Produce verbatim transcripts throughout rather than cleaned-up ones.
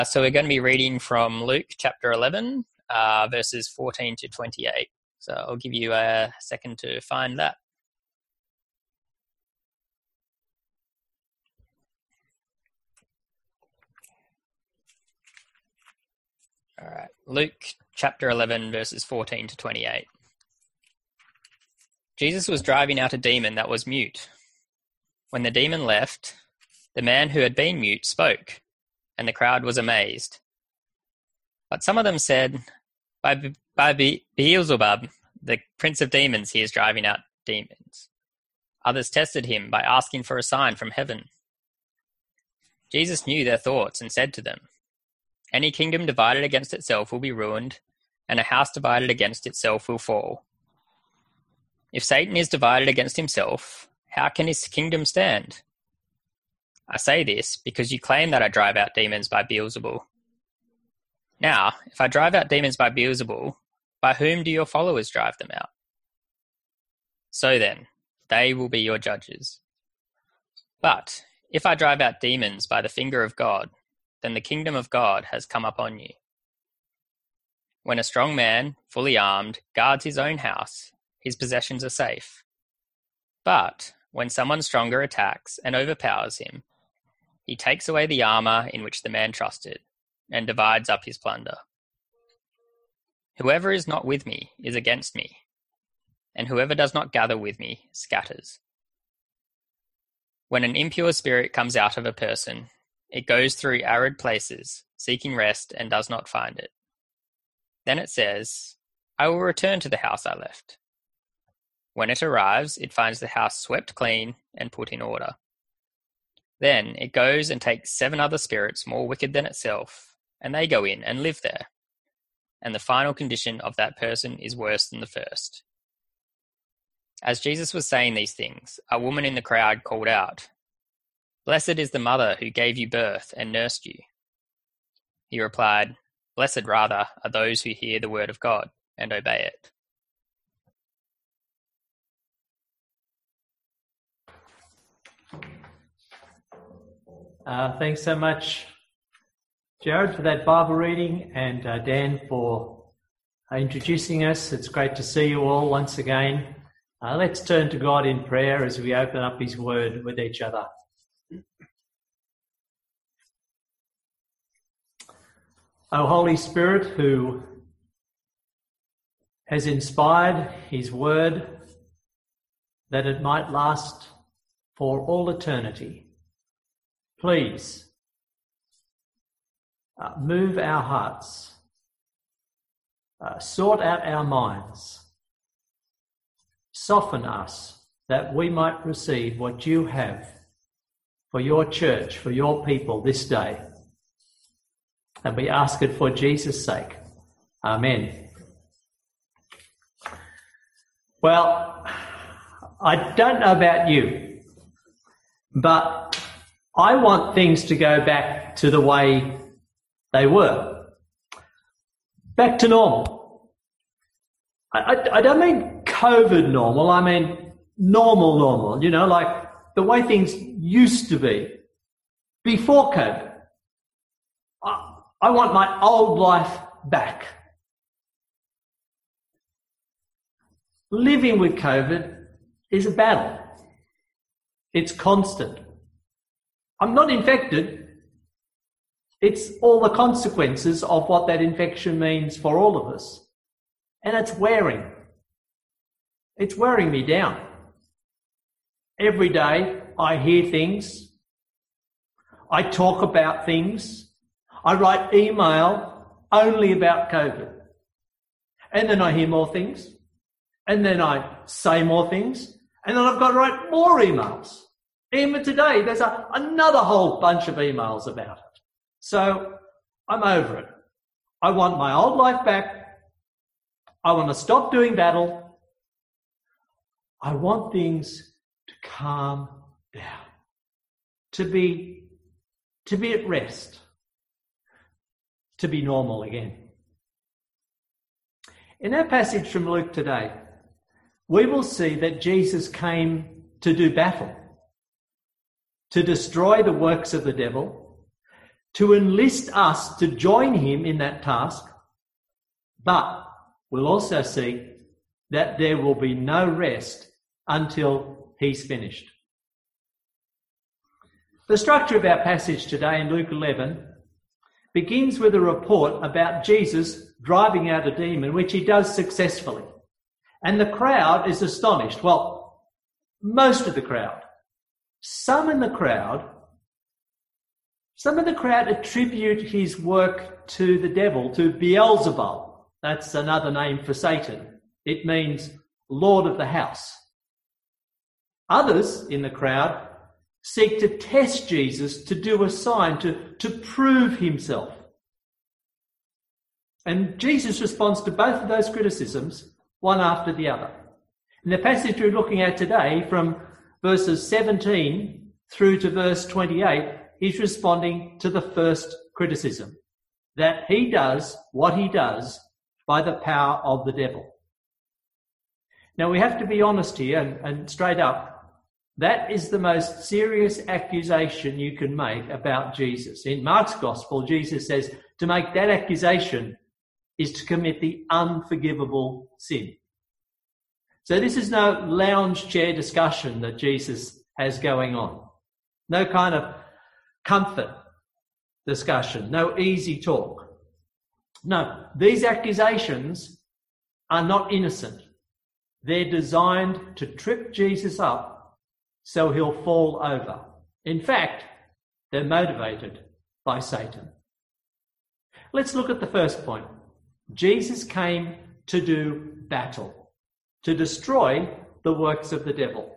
So we're going to be reading from Luke chapter eleven, uh, verses fourteen to twenty-eight. So I'll give you a second to find that. All right, Luke chapter eleven, verses fourteen to twenty-eight. Jesus was driving out a demon that was mute. When the demon left, the man who had been mute spoke, and the crowd was amazed. But some of them said, by, Be- by Be- Beelzebub, the prince of demons, he is driving out demons. Others tested him by asking for a sign from heaven. Jesus knew their thoughts and said to them, any kingdom divided against itself will be ruined, and a house divided against itself will fall. If Satan is divided against himself, how can his kingdom stand? I say this because you claim that I drive out demons by Beelzebul. Now, if I drive out demons by Beelzebul, by whom do your followers drive them out? So then, they will be your judges. But if I drive out demons by the finger of God, then the kingdom of God has come upon you. When a strong man, fully armed, guards his own house, his possessions are safe. But when someone stronger attacks and overpowers him, he takes away the armor in which the man trusted and divides up his plunder. Whoever is not with me is against me, and whoever does not gather with me scatters. When an impure spirit comes out of a person, it goes through arid places, seeking rest, and does not find it. Then it says, I will return to the house I left. When it arrives, it finds the house swept clean and put in order. Then it goes and takes seven other spirits more wicked than itself, and they go in and live there. And the final condition of that person is worse than the first. As Jesus was saying these things, a woman in the crowd called out, Blessed is the mother who gave you birth and nursed you. He replied, Blessed rather are those who hear the word of God and obey it. Uh, thanks so much, Jared, for that Bible reading, and uh, Dan for uh, introducing us. It's great to see you all once again. Uh, let's turn to God in prayer as we open up His Word with each other. O Holy Spirit, who has inspired His Word that it might last for all eternity, please uh, move our hearts, uh, sort out our minds, soften us that we might receive what you have for your church, for your people this day. And we ask it for Jesus' sake. Amen. Well, I don't know about you, but I want things to go back to the way they were. Back to normal. I, I, I don't mean COVID normal, I mean normal normal, you know, like the way things used to be before COVID. I, I want my old life back. Living with COVID is a battle. It's constant. I'm not infected. It's all the consequences of what that infection means for all of us. And it's wearing. It's wearing me down. Every day I hear things. I talk about things. I write email only about COVID. And then I hear more things. And then I say more things. And then I've got to write more emails. Even today, there's a, another whole bunch of emails about it. So I'm over it. I want my old life back. I want to stop doing battle. I want things to calm down, to be, to be at rest, to be normal again. In our passage from Luke today, we will see that Jesus came to do battle, to destroy the works of the devil, to enlist us to join him in that task, but we'll also see that there will be no rest until he's finished. The structure of our passage today in Luke eleven begins with a report about Jesus driving out a demon, which he does successfully. And the crowd is astonished. Well, most of the crowd. Some in the crowd, some of the crowd attribute his work to the devil, to Beelzebub. That's another name for Satan. It means Lord of the house. Others in the crowd seek to test Jesus to do a sign, to, to prove himself. And Jesus responds to both of those criticisms, one after the other. In the passage we're looking at today, from verses seventeen through to verse twenty-eight, he's responding to the first criticism, that he does what he does by the power of the devil. Now we have to be honest here and, and straight up. That is the most serious accusation you can make about Jesus. In Mark's Gospel, Jesus says to make that accusation is to commit the unforgivable sin. So this is no lounge chair discussion that Jesus has going on. No kind of comfort discussion, no easy talk. No, these accusations are not innocent. They're designed to trip Jesus up so he'll fall over. In fact, they're motivated by Satan. Let's look at the first point. Jesus came to do battle, to destroy the works of the devil.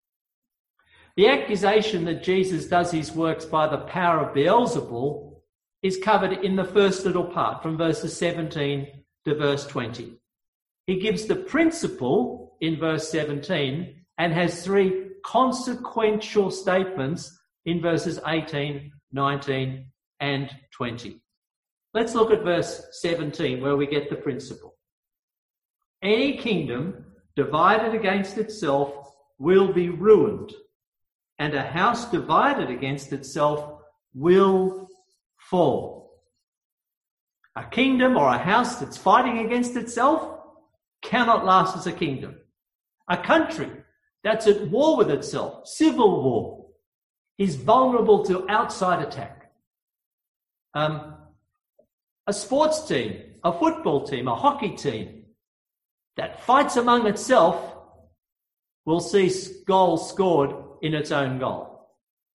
The accusation that Jesus does his works by the power of Beelzebul is covered in the first little part, from verses seventeen to verse twenty. He gives the principle in verse seventeen and has three consequential statements in verses eighteen, nineteen and twenty. Let's look at verse seventeen, where we get the principle. Any kingdom divided against itself will be ruined, and a house divided against itself will fall. A kingdom or a house that's fighting against itself cannot last as a kingdom. A country that's at war with itself, civil war, is vulnerable to outside attack. Um, a sports team, a football team, a hockey team that fights among itself will see goals scored in its own goal.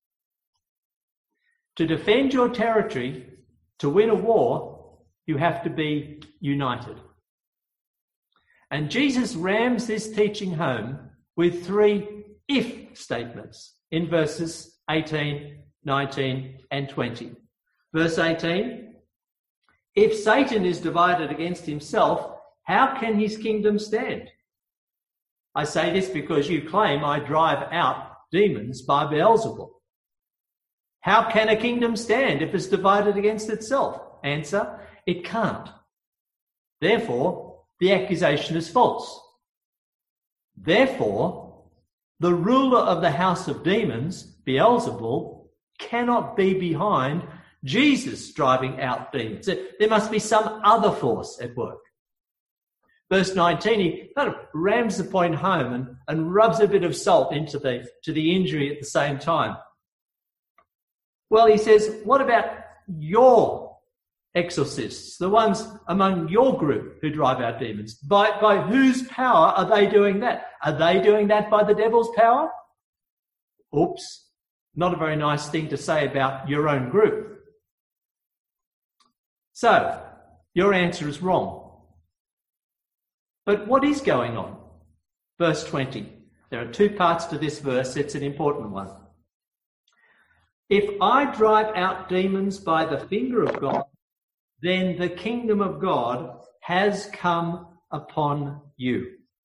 To defend your territory, to win a war, you have to be united. And Jesus rams this teaching home with three if statements in verses eighteen, nineteen and twenty. Verse eighteen, if Satan is divided against himself, how can his kingdom stand? I say this because you claim I drive out demons by Beelzebul. How can a kingdom stand if it's divided against itself? Answer, it can't. Therefore, the accusation is false. Therefore, the ruler of the house of demons, Beelzebul, cannot be behind Jesus driving out demons. There must be some other force at work. Verse nineteen, he kind of rams the point home and, and rubs a bit of salt into the, to the injury at the same time. Well, he says, what about your exorcists, the ones among your group who drive out demons? By, by whose power are they doing that? Are they doing that by the devil's power? Oops, not a very nice thing to say about your own group. So, your answer is wrong. But what is going on? Verse twenty. There are two parts to this verse. It's an important one. If I drive out demons by the finger of God, then the kingdom of God has come upon you.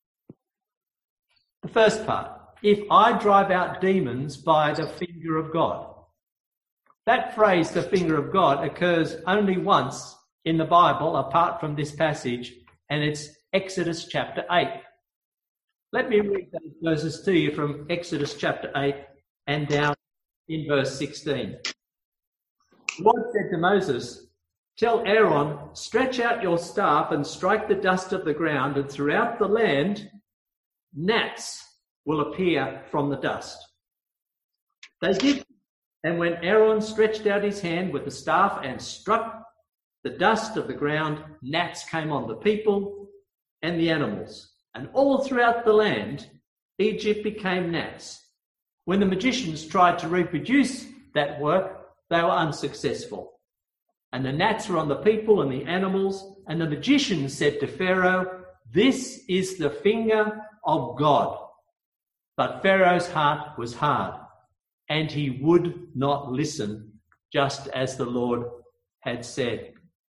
The first part. If I drive out demons by the finger of God. That phrase, the finger of God, occurs only once in the Bible apart from this passage, and it's Exodus chapter eight. Let me read those verses to you from Exodus chapter eight and down in verse sixteen. The Lord said to Moses, "Tell Aaron, stretch out your staff and strike the dust of the ground, and throughout the land gnats will appear from the dust." They did. And when Aaron stretched out his hand with the staff and struck the dust of the ground, gnats came on the people and the animals. And all throughout the land, Egypt became gnats. When the magicians tried to reproduce that work, they were unsuccessful. And the gnats were on the people and the animals. And the magicians said to Pharaoh, "This is the finger of God." But Pharaoh's heart was hard, and he would not listen, just as the Lord had said.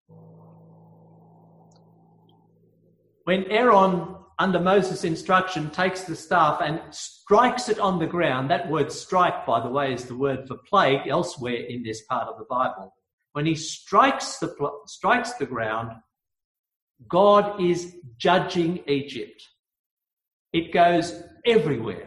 When Aaron, under Moses' instruction, takes the staff and strikes it on the ground, that word strike, by the way, is the word for plague elsewhere in this part of the Bible. When he strikes the, strikes the ground, God is judging Egypt. It goes everywhere.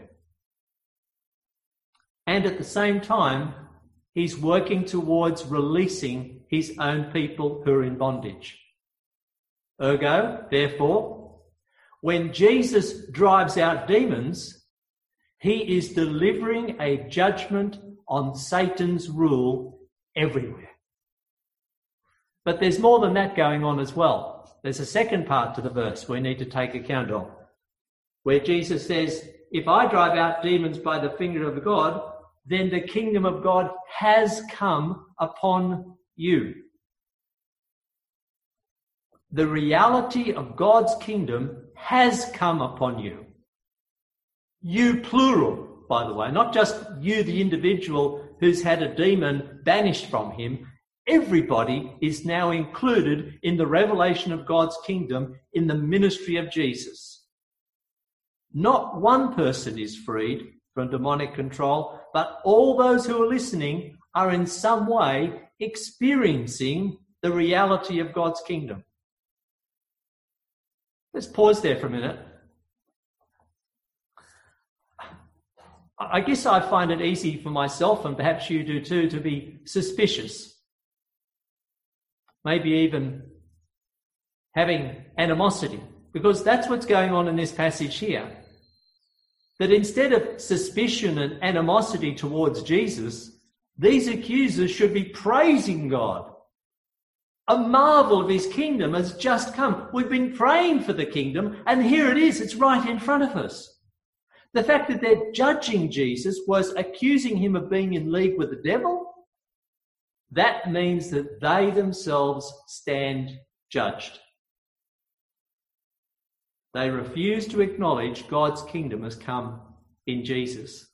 And at the same time, he's working towards releasing his own people who are in bondage. Ergo, therefore, when Jesus drives out demons, he is delivering a judgment on Satan's rule everywhere. But there's more than that going on as well. There's a second part to the verse we need to take account of, where Jesus says, "If I drive out demons by the finger of God, then the kingdom of God has come upon you." The reality of God's kingdom has come upon you. You plural, by the way, not just you, the individual who's had a demon banished from him. Everybody is now included in the revelation of God's kingdom in the ministry of Jesus. Not one person is freed from demonic control, but all those who are listening are in some way experiencing the reality of God's kingdom. Let's pause there for a minute. I guess I find it easy for myself, and perhaps you do too, to be suspicious. Maybe even having animosity, because that's what's going on in this passage here. That instead of suspicion and animosity towards Jesus, these accusers should be praising God. A marvel of his kingdom has just come. We've been praying for the kingdom, and here it is. It's right in front of us. The fact that they're judging Jesus was accusing him of being in league with the devil. That means that they themselves stand judged. They refuse to acknowledge God's kingdom has come in Jesus.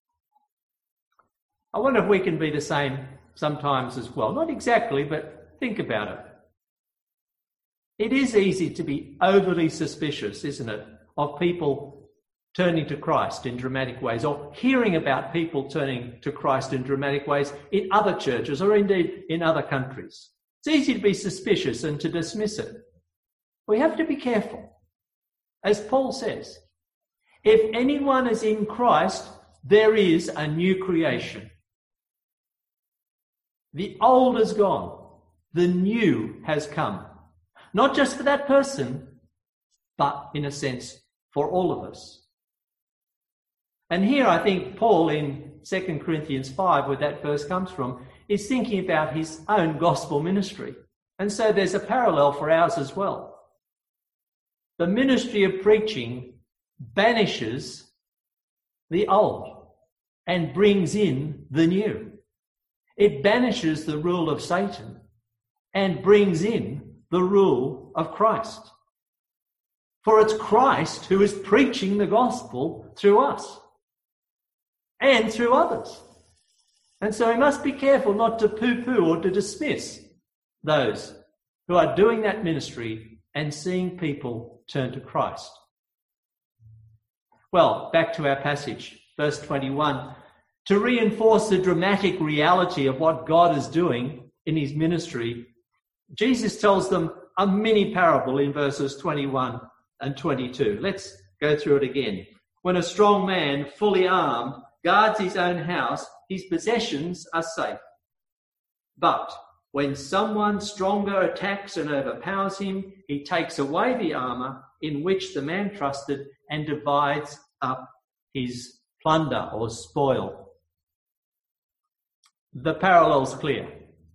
I wonder if we can be the same sometimes as well. Not exactly, but think about it. It is easy to be overly suspicious, isn't it, of people turning to Christ in dramatic ways, or hearing about people turning to Christ in dramatic ways in other churches or indeed in other countries. It's easy to be suspicious and to dismiss it. We have to be careful. As Paul says, if anyone is in Christ, there is a new creation. The old is gone. The new has come. Not just for that person, but in a sense for all of us. And here I think Paul in Second Corinthians five, where that verse comes from, is thinking about his own gospel ministry. And so there's a parallel for ours as well. The ministry of preaching banishes the old and brings in the new. It banishes the rule of Satan and brings in the rule of Christ. For it's Christ who is preaching the gospel through us and through others. And so we must be careful not to poo-poo or to dismiss those who are doing that ministry and seeing people turn to Christ. Well, back to our passage, verse twenty-one. To reinforce the dramatic reality of what God is doing in his ministry, Jesus tells them a mini parable in verses twenty-one and twenty-two. Let's go through it again. When a strong man, fully armed, guards his own house, his possessions are safe. But when someone stronger attacks and overpowers him, he takes away the armour in which the man trusted and divides up his plunder or spoil. The parallel's clear.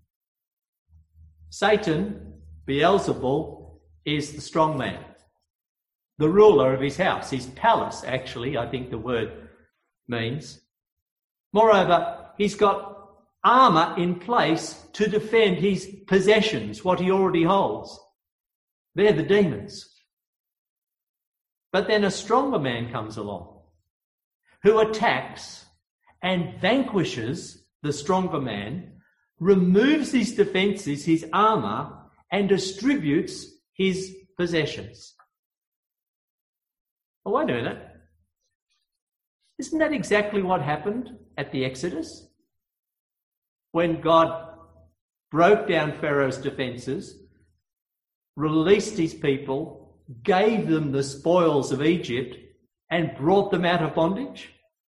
Satan, Beelzebul, is the strong man, the ruler of his house, his palace, actually, I think the word means. Moreover, he's got armour in place to defend his possessions, what he already holds. They're the demons. But then a stronger man comes along who attacks and vanquishes the stronger man, removes his defences, his armour, and distributes his possessions. Oh, wait a minute. Isn't that exactly what happened at the Exodus? When God broke down Pharaoh's defences, released his people, gave them the spoils of Egypt, and brought them out of bondage?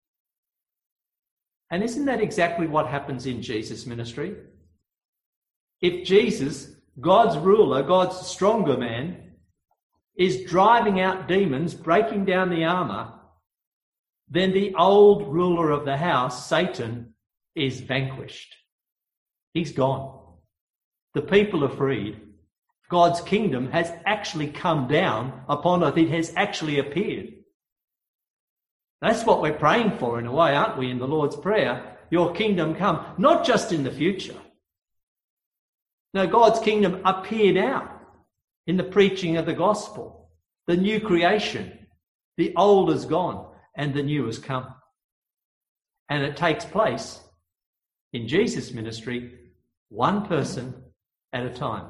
And isn't that exactly what happens in Jesus' ministry? If Jesus, God's ruler, God's stronger man, is driving out demons, breaking down the armour, then the old ruler of the house, Satan, is vanquished. He's gone. The people are freed. God's kingdom has actually come down upon earth. It has actually appeared. That's what we're praying for in a way, aren't we, in the Lord's Prayer? Your kingdom come, not just in the future. No, God's kingdom appear now in the preaching of the gospel, the new creation. The old is gone and the new has come. And it takes place in Jesus' ministry, one person at a time.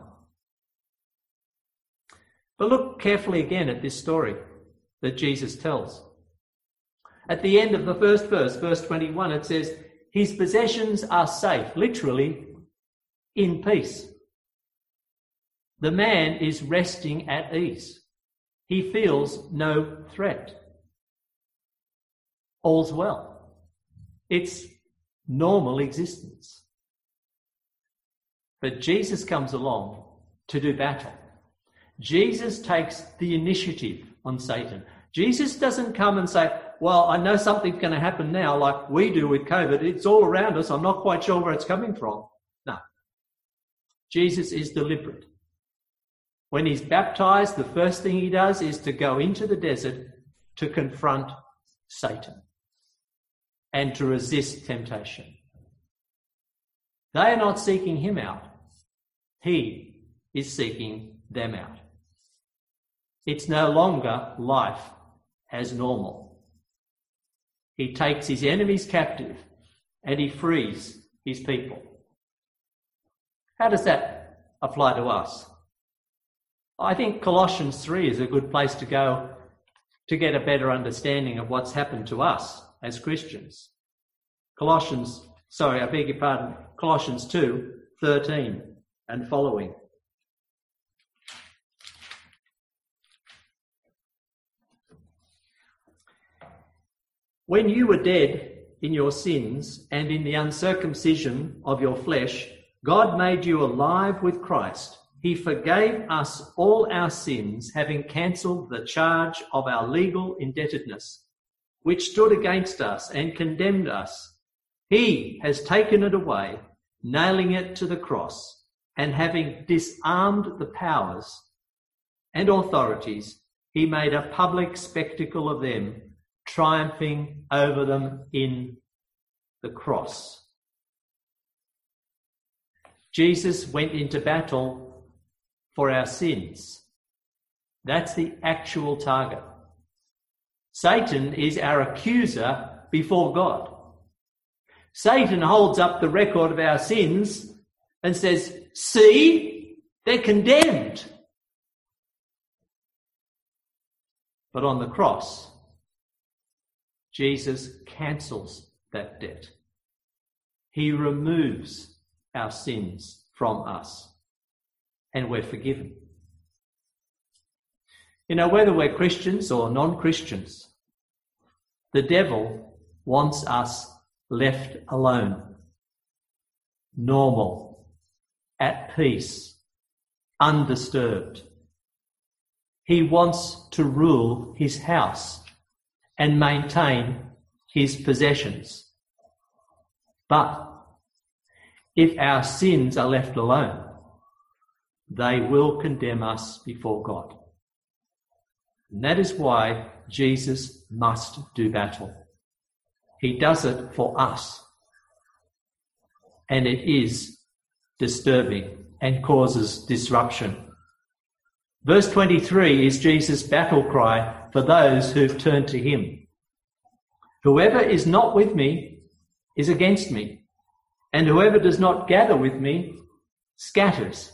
But look carefully again at this story that Jesus tells. At the end of the first verse, verse twenty-one, it says, his possessions are safe, literally in peace. The man is resting at ease. He feels no threat. All's well. It's normal existence. But Jesus comes along to do battle. Jesus takes the initiative on Satan. Jesus doesn't come and say, well, I know something's going to happen now like we do with COVID. It's all around us. I'm not quite sure where it's coming from. No. Jesus is deliberate. When he's baptized, the first thing he does is to go into the desert to confront Satan and to resist temptation. They are not seeking him out. He is seeking them out. It's no longer life as normal. He takes his enemies captive and he frees his people. How does that apply to us? I think Colossians three is a good place to go to get a better understanding of what's happened to us as Christians. Colossians, sorry, I beg your pardon, Colossians two, thirteen and following. When you were dead in your sins and in the uncircumcision of your flesh, God made you alive with Christ. He forgave us all our sins, having cancelled the charge of our legal indebtedness, which stood against us and condemned us. He has taken it away, nailing it to the cross, and having disarmed the powers and authorities, he made a public spectacle of them, triumphing over them in the cross. Jesus went into battle for our sins. That's the actual target. Satan is our accuser before God. Satan holds up the record of our sins and says, see, they're condemned. But on the cross, Jesus cancels that debt. He removes our sins from us, and we're forgiven. You know, whether we're Christians or non-Christians, the devil wants us left alone, normal, at peace, undisturbed. He wants to rule his house and maintain his possessions. But if our sins are left alone, they will condemn us before God. And that is why Jesus must do battle. He does it for us. And it is disturbing and causes disruption. Verse twenty-three is Jesus' battle cry for those who've turned to him. Whoever is not with me is against me, and whoever does not gather with me scatters.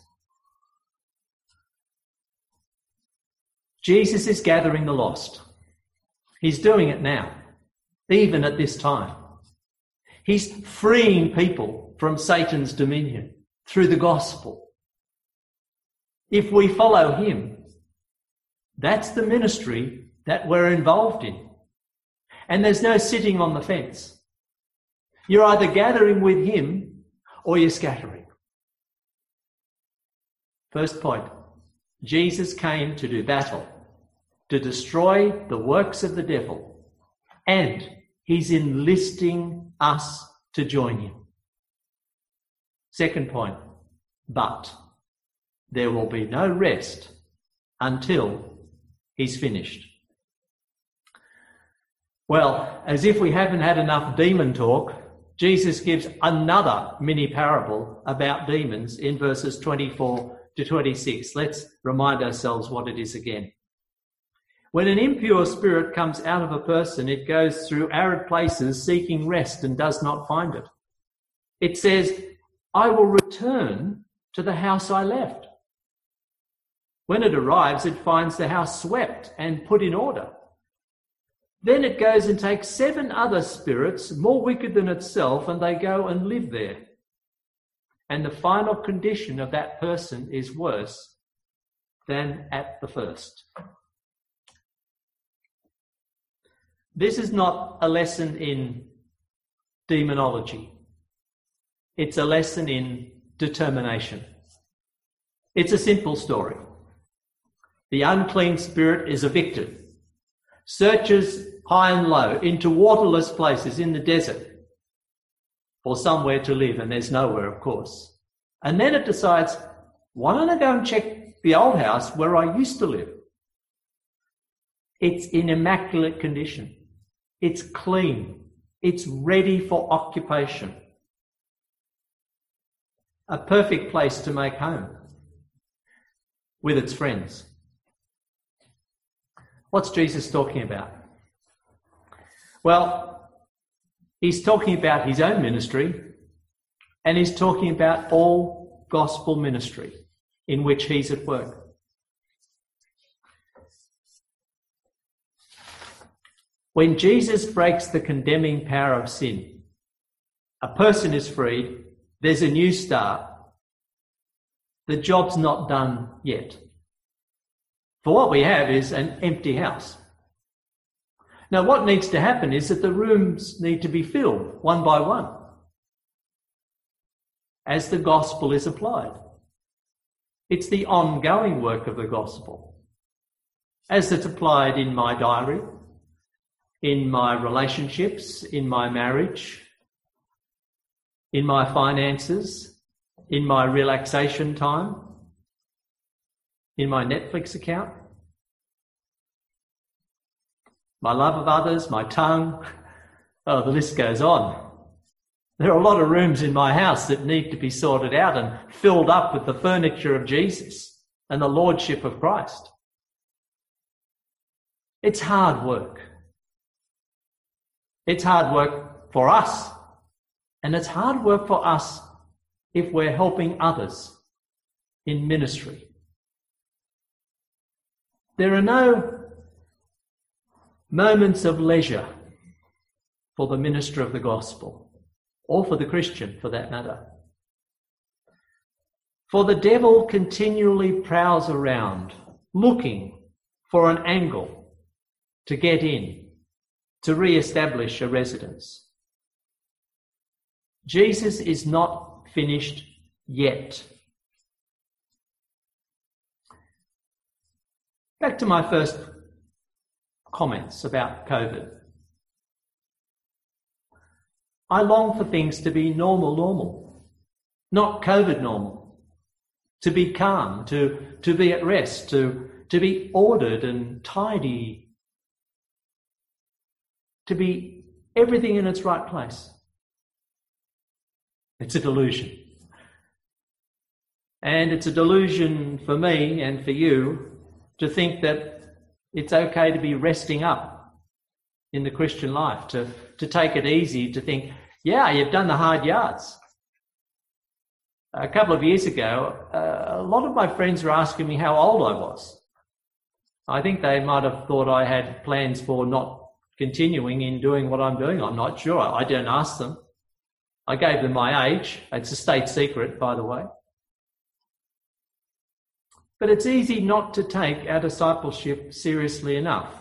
Jesus is gathering the lost. He's doing it now, even at this time. He's freeing people from Satan's dominion through the gospel. If we follow him, that's the ministry that we're involved in. And there's no sitting on the fence. You're either gathering with him or you're scattering. First point, Jesus came to do battle, to destroy the works of the devil, and he's enlisting us to join him. Second point, but there will be no rest until he's finished. Well, as if we haven't had enough demon talk, Jesus gives another mini parable about demons in verses twenty-four to twenty-six. Let's remind ourselves what it is again. When an impure spirit comes out of a person, it goes through arid places seeking rest and does not find it. It says, I will return to the house I left. When it arrives, it finds the house swept and put in order. Then it goes and takes seven other spirits more wicked than itself, and they go and live there. And the final condition of that person is worse than at the first. This is not a lesson in demonology. It's a lesson in determination. It's a simple story. The unclean spirit is evicted, searches high and low into waterless places in the desert for somewhere to live, and there's nowhere, of course. And then it decides, why don't I go and check the old house where I used to live? It's in immaculate condition. It's clean. It's ready for occupation. A perfect place to make home with its friends. What's Jesus talking about? Well, he's talking about his own ministry, and he's talking about all gospel ministry in which he's at work. When Jesus breaks the condemning power of sin, a person is freed, there's a new start. The job's not done yet. For what we have is an empty house. Now, what needs to happen is that the rooms need to be filled one by one as the gospel is applied. It's the ongoing work of the gospel as it's applied in my diary, in my relationships, in my marriage, in my finances, in my relaxation time, in my Netflix account, my love of others, my tongue. Oh, the list goes on. There are a lot of rooms in my house that need to be sorted out and filled up with the furniture of Jesus and the lordship of Christ. It's hard work. It's hard work for us, and it's hard work for us if we're helping others in ministry. There are no moments of leisure for the minister of the gospel, or for the Christian for that matter. For the devil continually prowls around, looking for an angle to get in, to re-establish a residence. Jesus is not finished yet Back to my first comments about COVID. I long for things to be normal, normal, not COVID normal. To be calm, to, to be at rest, to, to be ordered and tidy, to be everything in its right place. It's a delusion. And it's a delusion for me and for you to think that it's okay to be resting up in the Christian life, to, to take it easy, to think, yeah, you've done the hard yards. A couple of years ago, uh, a lot of my friends were asking me how old I was. I think they might have thought I had plans for not continuing in doing what I'm doing. I'm not sure. I didn't ask them. I gave them my age. It's a state secret, by the way. But it's easy not to take our discipleship seriously enough.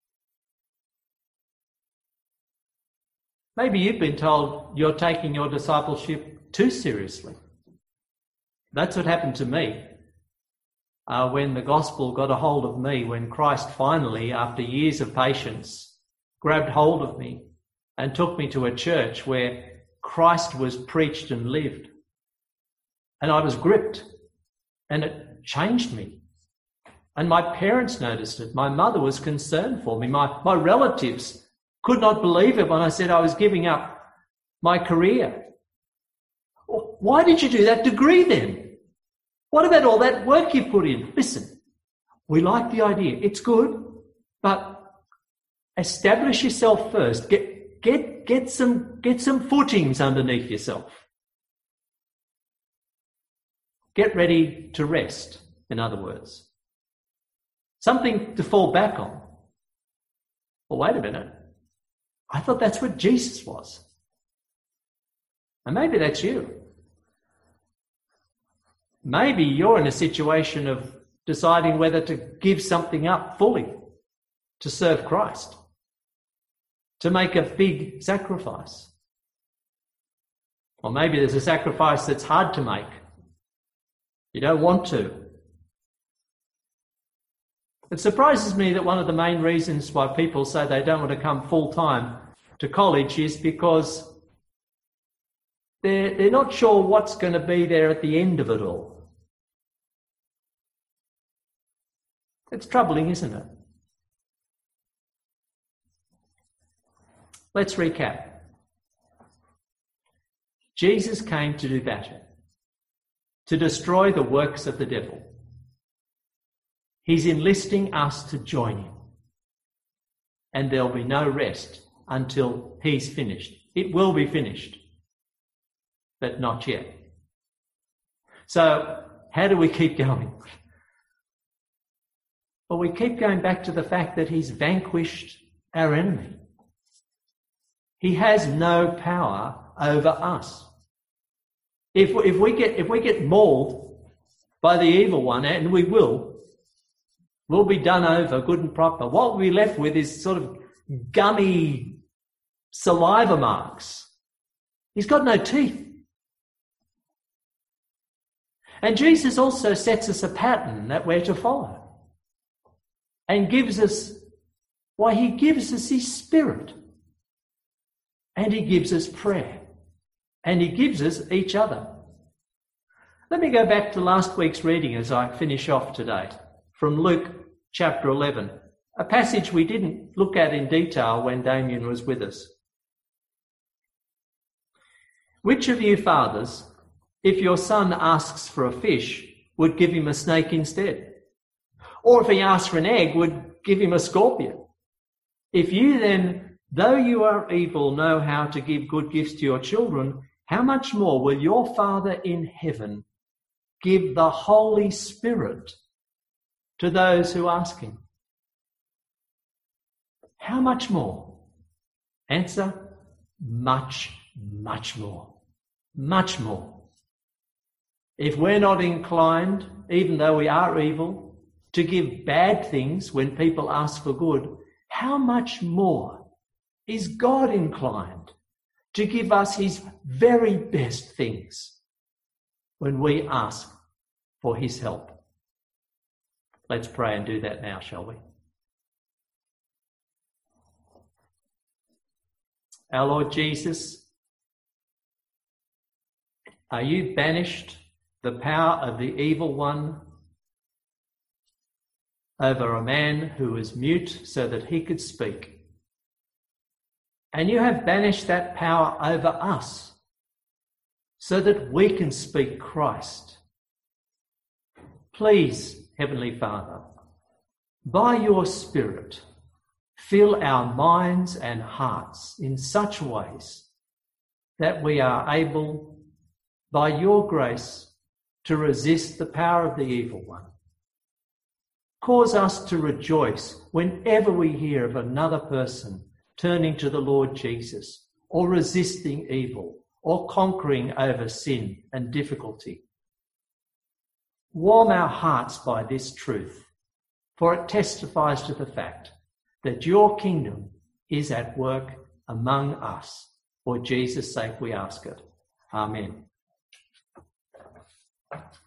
Maybe you've been told you're taking your discipleship too seriously. That's what happened to me uh, when the gospel got a hold of me, when Christ finally, after years of patience, grabbed hold of me and took me to a church where Christ was preached and lived. And I was gripped, and it changed me. And my parents noticed it. My mother was concerned for me. My, my relatives could not believe it when I said I was giving up my career. Why did you do that degree then? What about all that work you put in? Listen, we like the idea. It's good, but establish yourself first. Get, get, get some, get some footings underneath yourself. Get ready to rest, in other words. Something to fall back on. Well, wait a minute. I thought that's what Jesus was. And maybe that's you. Maybe you're in a situation of deciding whether to give something up fully to serve Christ, to make a big sacrifice. Or maybe there's a sacrifice that's hard to make. You don't want to. It surprises me that one of the main reasons why people say they don't want to come full-time to college is because they're, they're not sure what's going to be there at the end of it all. It's troubling, isn't it? Let's recap. Jesus came to do battle, to destroy the works of the devil. He's enlisting us to join him. And there'll be no rest until he's finished. It will be finished, but not yet. So, how do we keep going? Well, we keep going back to the fact that he's vanquished our enemy. He has no power over us. If, if we get, if we get mauled by the evil one, and we will, we'll be done over good and proper. What we're left with is sort of gummy saliva marks. He's got no teeth. And Jesus also sets us a pattern that we're to follow. And gives us, why he gives us his Spirit. And he gives us prayer. And he gives us each other. Let me go back to last week's reading as I finish off today, from Luke chapter eleven, a passage we didn't look at in detail when Damien was with us. Which of you fathers, if your son asks for a fish, would give him a snake instead? Or if he asks for an egg, would give him a scorpion? If you then, though you are evil, know how to give good gifts to your children, how much more will your Father in heaven give the Holy Spirit to those who ask him? How much more? Answer, much, much more. Much more. If we're not inclined, even though we are evil, to give bad things when people ask for good, how much more is God inclined to give us his very best things when we ask for his help? Let's pray and do that now, shall we? Our Lord Jesus, are you banished the power of the evil one over a man who was mute so that he could speak? And you have banished that power over us so that we can speak Christ. Please, Heavenly Father, by your Spirit, fill our minds and hearts in such ways that we are able, by your grace, to resist the power of the evil one. Cause us to rejoice whenever we hear of another person turning to the Lord Jesus, or resisting evil, or conquering over sin and difficulty. Warm our hearts by this truth, for it testifies to the fact that your kingdom is at work among us. For Jesus' sake we ask it. Amen.